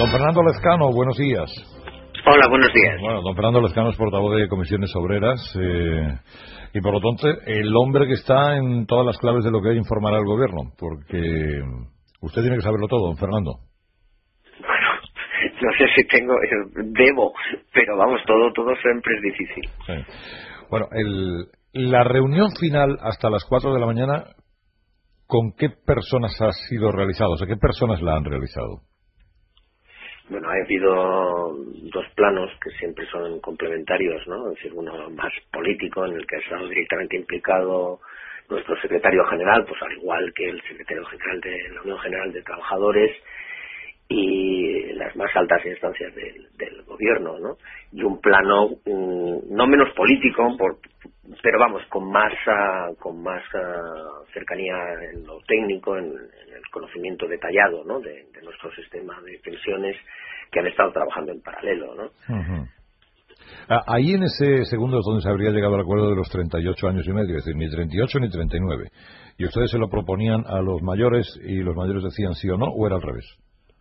Don Fernando Lezcano, buenos días. Hola, buenos días. Bueno, don Fernando Lezcano es portavoz de Comisiones Obreras y por lo tanto el hombre que está en todas las claves de lo que hay que informar al gobierno, porque usted tiene que saberlo todo, don Fernando. Bueno, no sé si debo, pero vamos, todo siempre es difícil. Sí. Bueno, la reunión final hasta las 4 de la mañana, ¿con qué personas ha sido realizado? O sea, ¿qué personas la han realizado? Bueno, ha habido dos planos que siempre son complementarios, ¿no? Es decir, uno más político, en el que ha estado directamente implicado nuestro secretario general, pues al igual que el secretario general de la Unión General de Trabajadores, y las más altas instancias del gobierno, ¿no? Y un plano no menos político, pero vamos, con más cercanía en lo técnico, en el conocimiento detallado, ¿no? de nuestro sistema de pensiones, que han estado trabajando en paralelo, ¿no? Uh-huh. Ahí en ese segundo es donde se habría llegado al acuerdo de los 38 años y medio, es decir, ni 38 ni 39. ¿Y ustedes se lo proponían a los mayores y los mayores decían sí o no, o era al revés?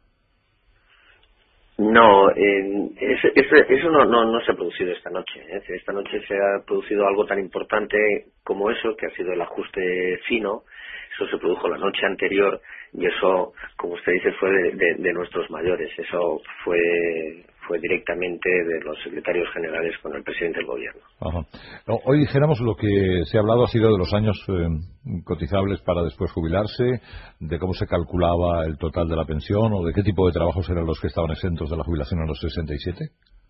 No, eso no se ha producido esta noche. Esta noche se ha producido algo tan importante como eso, que ha sido el ajuste fino. Eso se produjo la noche anterior y eso, como usted dice, fue de nuestros mayores. Eso fue directamente de los secretarios generales con el presidente del gobierno. Ajá. No, hoy dijéramos lo que se ha hablado ha sido de los años cotizables para después jubilarse, de cómo se calculaba el total de la pensión o de qué tipo de trabajos eran los que estaban exentos de la jubilación a los 67.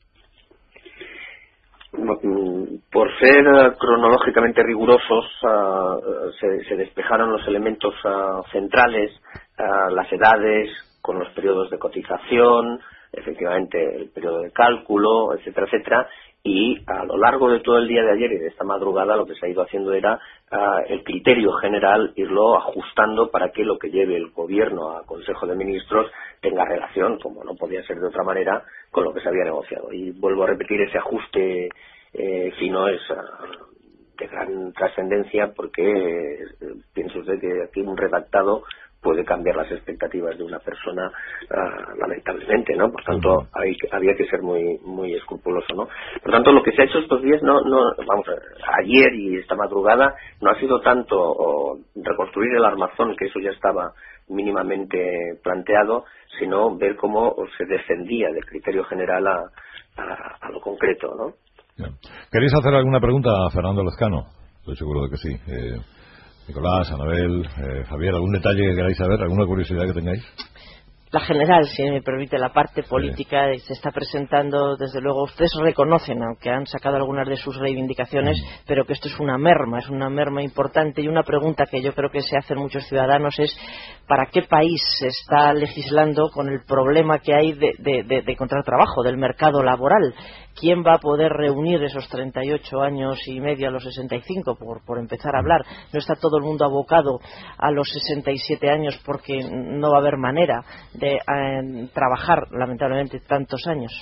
Por ser cronológicamente rigurosos, se despejaron los elementos centrales, las edades, con los periodos de cotización, efectivamente el periodo de cálculo, etcétera, etcétera, y a lo largo de todo el día de ayer y de esta madrugada lo que se ha ido haciendo era el criterio general, irlo ajustando para que lo que lleve el gobierno a Consejo de Ministros tenga relación, como no podía ser de otra manera, con lo que se había negociado. Y vuelvo a repetir, ese ajuste fino es de gran trascendencia, porque pienso usted que aquí un redactado puede cambiar las expectativas de una persona lamentablemente, ¿no? Por tanto, había que ser muy escrupuloso, ¿no? Por tanto, lo que se ha hecho estos días, ayer y esta madrugada, no ha sido tanto reconstruir el armazón, que eso ya estaba mínimamente planteado, sino ver cómo se descendía del criterio general a lo concreto, ¿no? ¿Queréis hacer alguna pregunta a Fernando Lezcano? Estoy seguro de que sí. Nicolás, Anabel, Javier, ¿algún detalle que queráis saber? ¿Alguna curiosidad que tengáis? La general, si me permite, la parte política se está presentando, desde luego ustedes reconocen, aunque han sacado algunas de sus reivindicaciones, pero que esto es una merma importante, y una pregunta que yo creo que se hacen muchos ciudadanos es ¿para qué país se está legislando con el problema que hay de encontrar trabajo, del mercado laboral? ¿Quién va a poder reunir esos 38 años y medio a los 65, por empezar a hablar? No está todo el mundo abocado a los 67 años porque no va a haber manera de trabajar, lamentablemente, tantos años.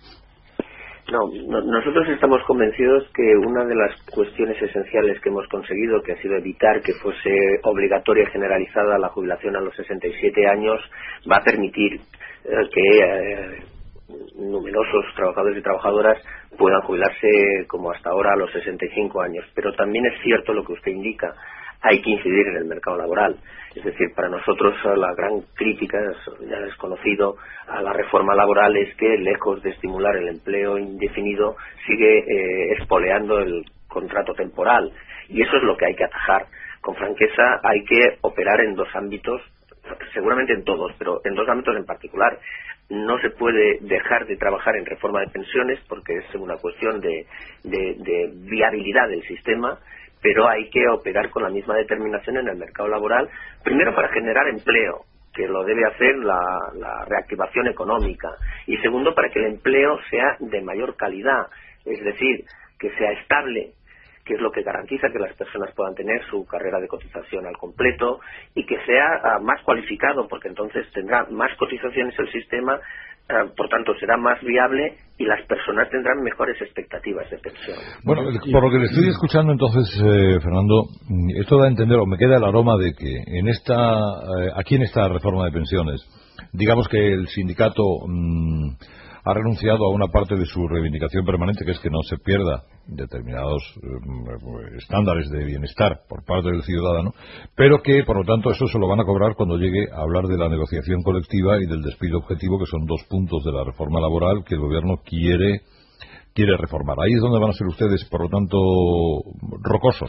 Nosotros estamos convencidos que una de las cuestiones esenciales que hemos conseguido, que ha sido evitar que fuese obligatoria y generalizada la jubilación a los 67 años, va a permitir que numerosos trabajadores y trabajadoras puedan jubilarse como hasta ahora a los 65 años. Pero también es cierto lo que usted indica, hay que incidir en el mercado laboral. Es decir, para nosotros la gran crítica, ya es conocido, a la reforma laboral es que, lejos de estimular el empleo indefinido, sigue espoleando el contrato temporal. Y eso es lo que hay que atajar. Con franqueza, hay que operar en dos ámbitos, seguramente en todos, pero en dos ámbitos en particular. No se puede dejar de trabajar en reforma de pensiones porque es una cuestión de viabilidad del sistema, pero hay que operar con la misma determinación en el mercado laboral, primero para generar empleo, que lo debe hacer la reactivación económica, y segundo para que el empleo sea de mayor calidad, es decir, que sea estable, que es lo que garantiza que las personas puedan tener su carrera de cotización al completo, y que sea más cualificado, porque entonces tendrá más cotizaciones el sistema, por tanto será más viable y las personas tendrán mejores expectativas de pensión. Bueno, por lo que le estoy escuchando entonces, Fernando, esto da a entender, o me queda el aroma de que aquí en esta reforma de pensiones, digamos que el sindicato ha renunciado a una parte de su reivindicación permanente, que es que no se pierda determinados estándares de bienestar por parte del ciudadano, pero que, por lo tanto, eso se lo van a cobrar cuando llegue a hablar de la negociación colectiva y del despido objetivo, que son 2 puntos de la reforma laboral que el gobierno quiere reformar. Ahí es donde van a ser ustedes, por lo tanto, rocosos.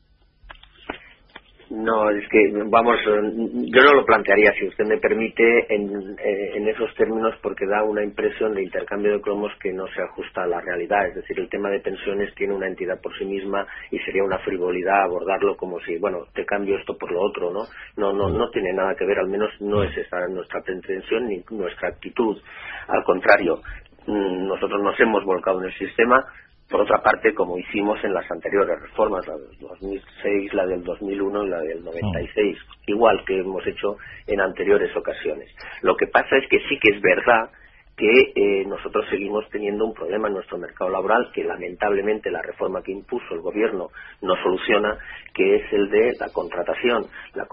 No, es que, vamos, yo no lo plantearía, si usted me permite, en esos términos, porque da una impresión de intercambio de cromos que no se ajusta a la realidad. Es decir, el tema de pensiones tiene una entidad por sí misma y sería una frivolidad abordarlo como si, bueno, te cambio esto por lo otro, ¿no? No tiene nada que ver, al menos no es esa nuestra pretensión ni nuestra actitud. Al contrario, nosotros nos hemos volcado en el sistema. Por otra parte, como hicimos en las anteriores reformas, la del 2006, la del 2001 y la del 96, igual que hemos hecho en anteriores ocasiones. Lo que pasa es que sí que es verdad que nosotros seguimos teniendo un problema en nuestro mercado laboral que lamentablemente la reforma que impuso el gobierno no soluciona, que es el de la contratación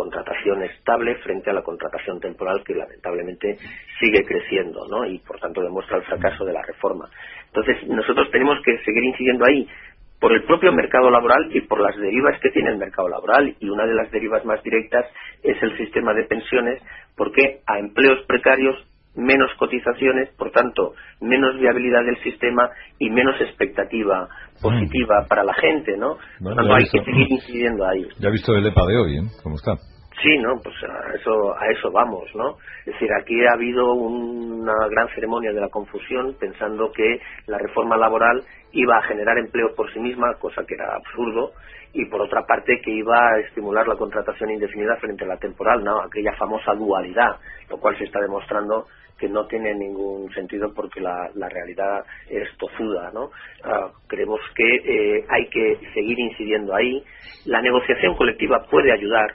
estable frente a la contratación temporal, que lamentablemente sigue creciendo, ¿no? Y por tanto demuestra el fracaso de la reforma. Entonces nosotros tenemos que seguir incidiendo ahí por el propio mercado laboral y por las derivas que tiene el mercado laboral, y una de las derivas más directas es el sistema de pensiones, porque a empleos precarios menos cotizaciones, por tanto menos viabilidad del sistema y menos expectativa positiva para la gente, ¿no? Bueno, por tanto hay que seguir incidiendo ahí. Ya he visto el EPA de hoy, ¿Cómo está? Sí, ¿no? Pues a eso vamos, ¿no? Es decir, aquí ha habido una gran ceremonia de la confusión pensando que la reforma laboral iba a generar empleo por sí misma, cosa que era absurdo, y por otra parte que iba a estimular la contratación indefinida frente a la temporal, ¿no? Aquella famosa dualidad, lo cual se está demostrando que no tiene ningún sentido porque la realidad es tozuda, ¿no? Creemos que hay que seguir incidiendo ahí. La negociación colectiva puede ayudar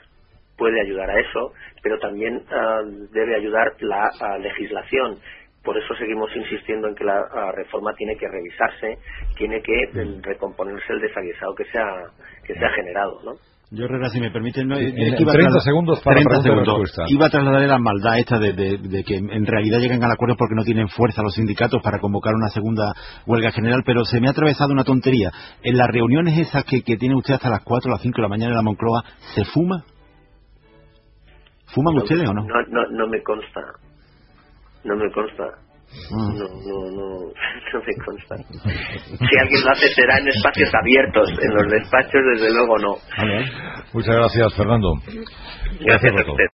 a eso, pero también debe ayudar la legislación. Por eso seguimos insistiendo en que la reforma tiene que revisarse, tiene que recomponerse el desaguisado que se ha generado, ¿no? Yo, Herrera, si me permiten, 30 segundos para 30 segundos. Iba a trasladar la maldad esta de que en realidad llegan al acuerdo porque no tienen fuerza los sindicatos para convocar una segunda huelga general, pero se me ha atravesado una tontería. En las reuniones esas que tiene usted hasta las 4 o las 5 de la mañana en la Moncloa, ¿se fuma? ¿Fuman ustedes o no? No me consta. No me consta. No me consta. Si alguien lo hace será en espacios abiertos, en los despachos desde luego no. Muchas gracias, Fernando. Gracias a usted.